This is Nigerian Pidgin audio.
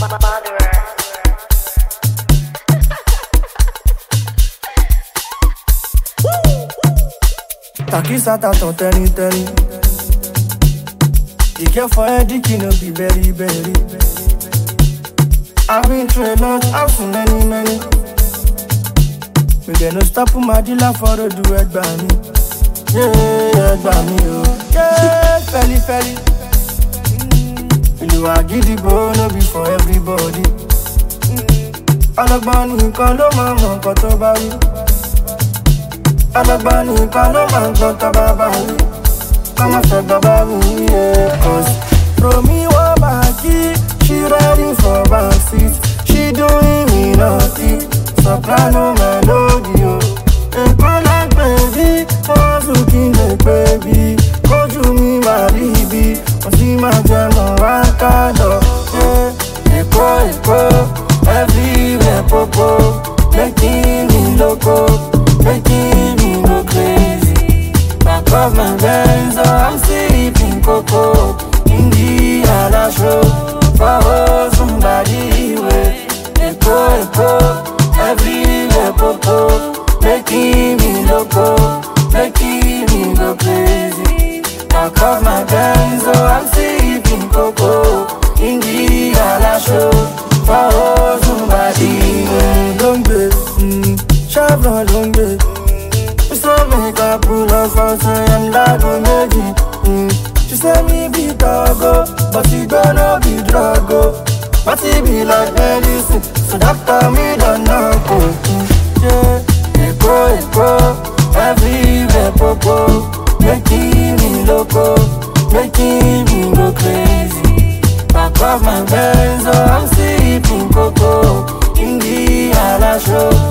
Takisata ton teni. You care for a dick, you know, be very, very. I've been through a lot, I've seen many. We get no stop my dealer for the do it by me. Yeah, by me, oh. Yeah, felly. You are giddy, but no be for everybody. Alagbani, kalo mama, koto bawi. Alagbani, kalo mama, koto bawi. Mama said babawi, yeah. Cause from me, wabaki, she riding for backseat. She doing me naughty, soprano melody, oh. And call like baby, was looking like baby. Go to me, my baby. See my grandma, I yeah. Echo, everywhere, popo. Making me loco, making me go crazy. Back of my Benz, oh, I'm sipping cocoa. In the other show, for somebody way. Echo, everywhere, popo. Making me loco, making me go crazy. Back of my Benz, oh, I'm sipping cocoa. In the other show, for somebody. Long day, Chevron long day. We say make a pull up for say and that go magic. She say me be doggo, but she gonna be druggo. But she be like medicine, so doctor me don't know. Yeah, echo, everywhere popo. Making me loco, making me go crazy. Back of my Benz, oh, I'm sipping cocoa. In the other show,